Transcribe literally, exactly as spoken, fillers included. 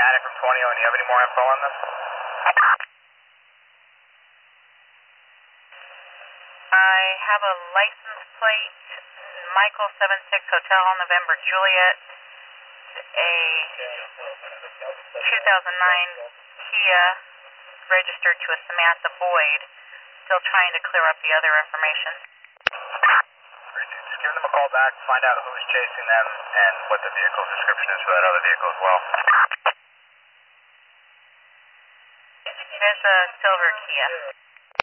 Atlantic from twenty oh, and you have any more info on this? I have a license plate, Michael seven six Hotel November Juliet, a two thousand nine Kia registered to a Samantha Boyd. Still trying to clear up the other information. Just give them a call back, find out who's chasing them and what the vehicle description is for that other vehicle as well. There's a silver Kia.